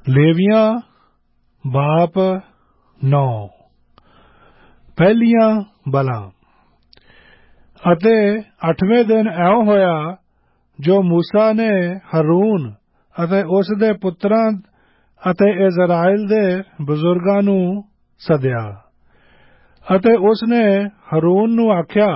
ਲੇਵੀਆਂ ਬਾਪ 9 ਪਹਿਲੀਆਂ ਬਲਾਂ। ਅਤੇ 8ਵੇਂ ਦਿਨ ਇਉਂ ਹੋਇਆ ਜੋ ਮੂਸਾ ਨੇ ਹरून ਅਤੇ ਉਸ ਦੇ ਪੁੱਤਰਾਂ ਅਤੇ ਇਜ਼ਰਾਇਲ ਦੇ ਬਜ਼ੁਰਗਾਂ ਨੂੰ ਸੱਦਿਆ। ਅਤੇ ਉਸ ਨੇ ਹरून ਨੂੰ ਆਖਿਆ,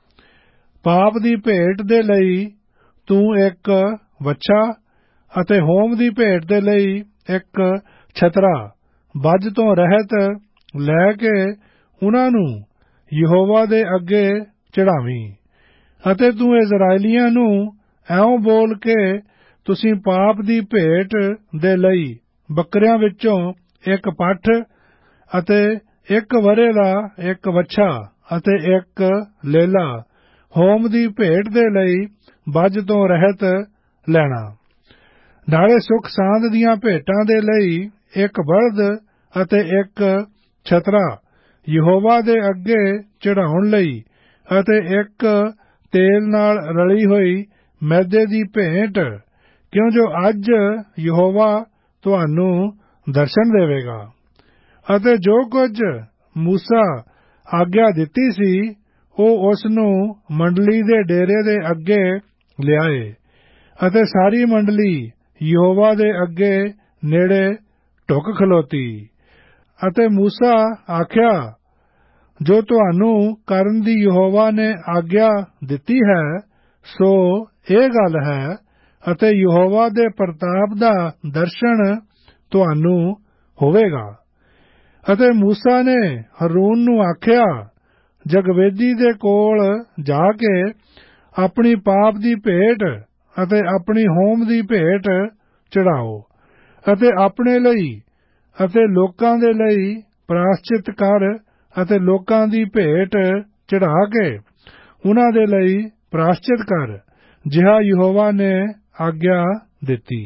ਪਾਪ ਦੀ ਭੇਟ ਦੇ ਲਈ ਤੂੰ ਇੱਕ ਵੱਛਾ ਅਤੇ ਹੋਮ ਦੀ ਭੇਟ ਦੇ ਲਈ ਇੱਕ ਛਤਰਾ ਬੱਜ ਤੋਂ ਰਹਿਤ ਲੈ ਕੇ ਉਨ੍ਹਾਂ ਨੂੰ ਯਹੋਵਾ ਦੇ ਅੱਗੇ ਚੜ੍ਹਾਵੀਂ। ਅਤੇ ਤੂੰ ਇਜ਼ਰਾਇਲੀਆਂ ਨੂੰ ਇਉਂ ਬੋਲ ਕੇ ਤੁਸੀਂ ਪਾਪ ਦੀ ਭੇਟ ਦੇ ਲਈ ਬੱਕਰਿਆਂ ਵਿੱਚੋਂ ਇੱਕ ਪੱਠ ਅਤੇ ਇੱਕ ਵਰ੍ਹੇ ਦਾ ਇੱਕ ਵੱਛਾ ਅਤੇ ਇੱਕ ਲੇਲਾ ਹੋਮ ਦੀ ਭੇਟ ਦੇ ਲਈ ਬੱਜ ਤੋਂ ਰਹਿਤ ਲੈਣਾ। ਨਾਲੇ ਸੁਖ ਸਾਂਦ ਦੀਆਂ ਭੇਟਾਂ ਦੇ ਲਈ ਇੱਕ ਬਲਦ ਅਤੇ ਇੱਕ ਛਤਰਾ ਯਹੋਵਾ ਦੇ ਅੱਗੇ ਚੜ੍ਹਾਉਣ ਲਈ ਅਤੇ ਇੱਕ ਤੇਲ ਨਾਲ ਰਲੀ ਹੋਈ ਮੈਦੇ ਦੀ ਭੇਂਟ, ਕਿਉਂ ਜੋ ਅੱਜ ਯਹੋਵਾ ਤੁਹਾਨੂੰ ਦਰਸ਼ਨ ਦੇਵੇਗਾ। ਅਤੇ ਜੋ ਕੁਝ ਮੂਸਾ ਆਗਿਆ ਦਿੱਤੀ ਸੀ ਉਹ ਉਸ ਨੂੰ ਮੰਡਲੀ ਦੇ ਡੇਰੇ ਦੇ ਅੱਗੇ ਲਿਆਏ। ਅਤੇ ਸਾਰੀ ਮੰਡਲੀ ਯਹੋਵਾ ਦੇ ਅੱਗੇ ਨੇੜੇ ਢੁੱਕ ਖਲੋਤੀ। ਅਤੇ ਮੂਸਾ ਆਖਿਆ, ਜੋ ਤੁਹਾਨੂੰ ਕਰਨ ਦੀ ਯਹੋਵਾ ਨੇ ਆਗਿਆ ਦਿੱਤੀ ਹੈ ਸੋ ਇਹ ਗੱਲ ਹੈ, ਅਤੇ ਯਹੋਵਾ ਦੇ ਪ੍ਰਤਾਪ ਦਾ ਦਰਸ਼ਨ ਤੁਹਾਨੂੰ ਹੋਵੇਗਾ। ਅਤੇ ਮੂਸਾ ਨੇ ਹरून ਨੂੰ ਆਖਿਆ, ਜਗਵੇਦੀ ਦੇ ਕੋਲ ਜਾ ਕੇ ਆਪਣੀ ਪਾਪ ਦੀ ਭੇਟ ਅਤੇ ਆਪਣੀ ਹੋਮ ਦੀ ਭੇਟ ਚੜ੍ਹਾਓ ਅਤੇ ਆਪਣੇ ਲਈ ਅਤੇ ਲੋਕਾਂ ਦੇ ਲਈ ਪ੍ਰਾਸ਼ਚਿਤ ਕਰ ਅਤੇ ਲੋਕਾਂ ਦੀ ਭੇਟ ਚੜ੍ਹਾ ਕੇ ਉਨ੍ਹਾਂ ਦੇ ਲਈ ਪ੍ਰਾਸ਼ਚਿਤ ਕਰ, ਜਿਹਾ ਯਹੋਵਾ ਨੇ ਆਗਿਆ ਦਿੱਤੀ।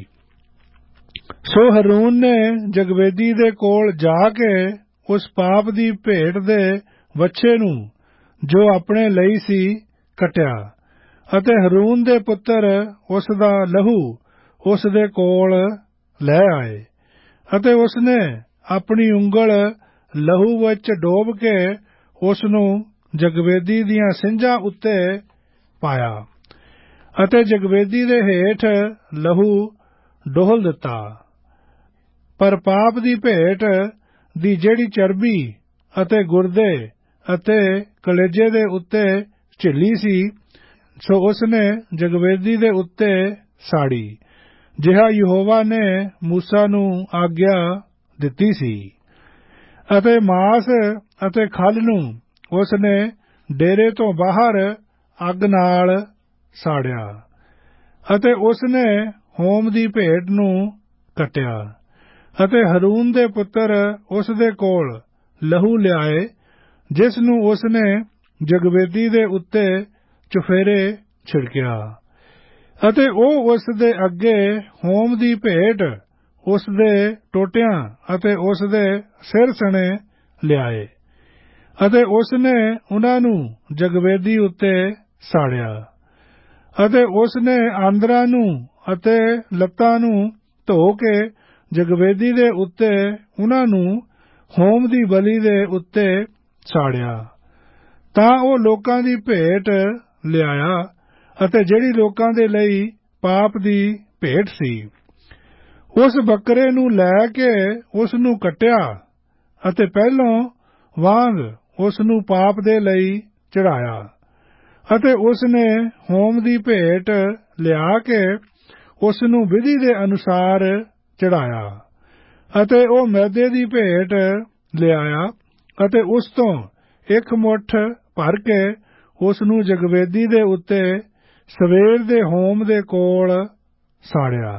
ਸੋ ਹरून ਨੇ ਜਗਵੇਦੀ ਦੇ ਕੋਲ ਜਾ ਕੇ ਉਸ ਪਾਪ ਦੀ ਭੇਟ ਦੇ ਵੱਛੇ ਨੂੰ ਜੋ ਆਪਣੇ ਲਈ ਸੀ ਕੱਟਿਆ। ਅਤੇ ਹरून ਦੇ ਪੁੱਤਰ ਉਸ ਦਾ ਲਹੂ ਉਸ ਦੇ ਕੋਲ ਲੈ ਆਏ। ਅਤੇ ਉਸ ਨੇ ਆਪਣੀ ਉਂਗਲ ਲਹੂ ਵਿੱਚ ਡੋਬ ਕੇ ਉਸ ਨੂੰ ਜਗਵੇਦੀ ਦੀਆਂ ਸਿੰਝਾਂ ਉੱਤੇ ਪਾਇਆ ਅਤੇ ਜਗਵੇਦੀ ਦੇ ਹੇਠ ਲਹੂ ਡੋਲ ਦਿੱਤਾ। ਪਰ ਪਾਪ ਦੀ ਭੇਟ ਦੀ ਜਿਹੜੀ ਚਰਬੀ ਅਤੇ ਗੁਰਦੇ ਅਤੇ ਕਲੇਜੇ ਦੇ ਉੱਤੇ ਝਿੱਲੀ ਸੀ ਸੋ ਉਸ ਨੇ ਜਗਵੇਦੀ ਦੇ ਉੱਤੇ ਸਾੜੀ, ਜਿਹਾ ਯਹੋਵਾ ਨੇ ਮੂਸਾ ਨੂੰ ਆਗਿਆ ਦਿੱਤੀ ਸੀ। ਅਤੇ ਮਾਸ ਅਤੇ ਖਲ ਨੂੰ ਉਸ ਨੇ ਡੇਰੇ ਤੋਂ ਬਾਹਰ ਅੱਗ ਨਾਲ ਸਾੜਿਆ। ਅਤੇ ਉਸ ਨੇ ਹੋਮ ਦੀ ਭੇਟ ਨੂੰ ਕੱਟਿਆ। ਅਤੇ ਹरून ਦੇ ਪੁੱਤਰ ਉਸ ਦੇ ਕੋਲ ਲਹੂ ਲਿਆਏ, ਜਿਸ ਨੂੰ ਉਸ ਨੇ ਜਗਵੇਦੀ ਦੇ ਉੱਤੇ ਚੁਫੇਰੇ ਛਿੜਕਿਆ। ਅਤੇ ਉਹ ਉਸ ਦੇ ਅੱਗੇ ਹੋਮ ਦੀ ਭੇਟ ਉਸ ਦੇ ਟੋਟਿਆਂ ਅਤੇ ਉਸ ਦੇ ਸਿਰ ਸਣੇ ਲਿਆਏ। ਅਤੇ ਉਸ ਨੇ ਉਨ੍ਹਾਂ ਨੂੰ ਜਗਵੇਦੀ ਉੱਤੇ ਸਾੜਿਆ। ਅਤੇ ਉਸ ਨੇ ਆਂਦਰਾਂ ਨੂੰ ਅਤੇ ਲੱਤਾਂ ਨੂੰ ਧੋ ਕੇ ਜਗਵੇਦੀ ਦੇ ਉੱਤੇ ਉਨ੍ਹਾਂ ਨੂੰ ਹੋਮ ਦੀ ਬਲੀ ਦੇ ਉੱਤੇ ਸਾੜਿਆ। ਤਾਂ ਉਹ ਲੋਕਾਂ ਦੀ ਭੇਟ ਲਿਆਇਆ ਅਤੇ ਜਿਹੜੀ ਲੋਕਾਂ ਦੇ ਲਈ ਪਾਪ ਦੀ ਭੇਟ ਸੀ। ਉਸ ਬੱਕਰੇ ਨੂੰ ਲੈ ਕੇ ਉਸ ਨੂੰ ਕੱਟਿਆ ਅਤੇ ਪਹਿਲੋਂ ਵਾਂਗ ਉਸ ਨੂੰ ਪਾਪ ਦੇ ਲਈ ਚੜ੍ਹਾਇਆ। ਅਤੇ ਉਸ ਨੇ ਹੋਮ ਦੀ ਭੇਟ ਲਿਆ ਕੇ ਉਸ ਨੂੰ ਵਿਧੀ ਦੇ ਅਨੁਸਾਰ ਚੜ੍ਹਾਇਆ। ਅਤੇ ਉਹ ਮੈਦੇ ਦੀ ਭੇਟ ਲਿਆਇਆ ਅਤੇ ਉਸ ਤੋਂ ਇੱਕ ਮੁੱਠ ਭਰ ਕੇ ਉਸ ਨੂੰ ਜਗਵੇਦੀ ਦੇ ਉੱਤੇ ਸਵੇਰ ਦੇ ਹੋਮ ਦੇ ਕੋਲ ਸਾੜਿਆ।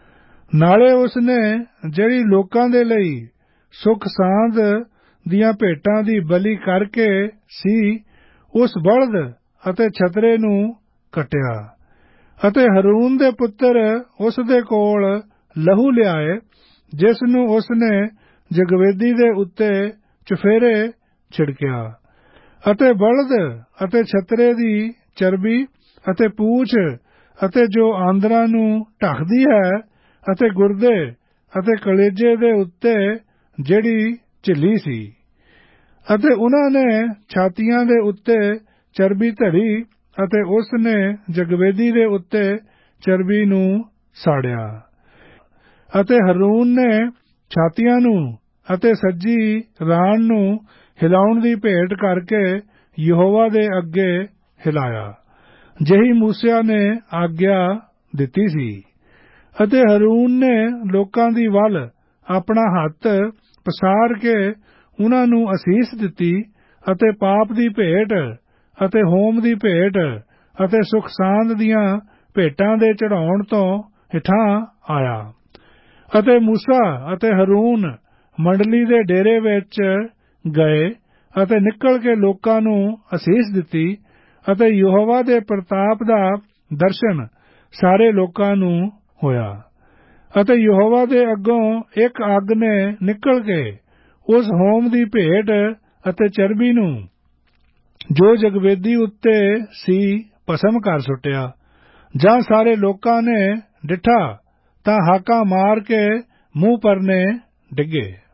ਨਾਲੇ ਉਸ ਨੇ ਜਿਹੜੀ ਲੋਕਾਂ ਦੇ ਲਈ ਸੁਖ ਸਾਂਦ ਦੀਆਂ ਭੇਟਾਂ ਦੀ ਬਲੀ ਕਰਕੇ ਸੀ ਉਸ ਬਲਦ ਅਤੇ ਛਤਰੇ ਨੂੰ ਕੱਟਿਆ। ਅਤੇ ਹरून ਦੇ ਪੁੱਤਰ ਉਸ ਦੇ ਕੋਲ ਲਹੂ ਲਿਆਏ, ਜਿਸ ਨੂੰ ਉਸ ਨੇ ਜਗਵੇਦੀ ਦੇ ਉੱਤੇ ਚੁਫੇਰੇ ਛਿੜਕਿਆ। ਅਤੇ ਬਲਦ ਅਤੇ ਛਤਰੇ ਦੀ ਚਰਬੀ ਅਤੇ ਪੂਛ ਅਤੇ ਜੋ ਆਂਦਰਾਂ ਨੂੰ ਢੱਕਦੀ ਹੈ ਅਤੇ ਗੁਰਦੇ ਅਤੇ ਕਲੇਜੇ ਦੇ ਉੱਤੇ ਜਿਹੜੀ ਝਿੱਲੀ ਸੀ, ਅਤੇ ਉਹਨਾਂ ਨੇ ਛਾਤੀਆਂ ਦੇ ਉੱਤੇ ਚਰਬੀ ਧਰੀ ਅਤੇ ਉਸ ਨੇ ਜਗਵੇਦੀ ਦੇ ਉੱਤੇ ਚਰਬੀ ਨੂੰ ਸਾੜਿਆ। ਅਤੇ ਹਰੂਨ ਨੇ ਛਾਤੀਆਂ ਨੂੰ ਅਤੇ ਸੱਜੀ ਰਾਣ ਨੂੰ ਹਿਲਾਉਣ ਦੀ ਭੇਟ ਕਰਕੇ ਯਹੋਵਾ ਦੇ ਅੱਗੇ ਹਿਲਾਇਆ, ਜਿਹੀ ਮੂਸਾ ਨੇ ਆਗਿਆ ਦਿੱਤੀ ਸੀ। ਅਤੇ ਹਰੂਨ ਨੇ ਲੋਕਾਂ ਦੀ ਵੱਲ ਆਪਣਾ ਹੱਥ ਪਸਾਰ ਕੇ ਉਹਨਾਂ ਨੂੰ ਅਸੀਸ ਦਿੱਤੀ ਅਤੇ ਪਾਪ ਦੀ ਭੇਟ ਅਤੇ ਹੋਮ ਦੀ ਭੇਟ ਅਤੇ ਸੁਖ ਸਾਂਦ ਦੀਆਂ ਭੇਟਾਂ ਦੇ ਚੜਾਉਣ ਤੋਂ ਹਿਠਾਂ ਆਇਆ। ਅਤੇ ਮੂਸਾ ਅਤੇ ਹਰੂਨ ਮੰਡਲੀ ਦੇ ਡੇਰੇ ਵਿੱਚ ਗਏ ਅਤੇ ਨਿਕਲ ਕੇ ਲੋਕਾਂ ਨੂੰ ਅਸੀਸ ਦਿੱਤੀ, ਅਤੇ ਯਹੋਵਾ ਦੇ ਪ੍ਰਤਾਪ ਦਾ ਦਰਸ਼ਨ ਸਾਰੇ ਲੋਕਾਂ ਨੂੰ ਹੋਇਆ। ਅਤੇ ਯਹੋਵਾ ਦੇ ਅੱਗੋਂ ਇੱਕ ਅੱਗ ਨੇ ਨਿਕਲ ਕੇ ਉਸ ਹੋਮ ਦੀ ਭੇਟ ਅਤੇ ਚਰਬੀ ਨੂੰ ਜੋ ਜਗਵੇਦੀ ਉੱਤੇ ਸੀ ਭਸਮ ਕਰ ਸੁੱਟਿਆ। ਜਾਂ ਸਾਰੇ ਲੋਕਾਂ ਨੇ ਡਿੱਠਾ ਤਾਂ ਹਾਕਾਂ ਮਾਰ ਕੇ ਮੂੰਹ ਪਰਨੇ ਡਿੱਗੇ।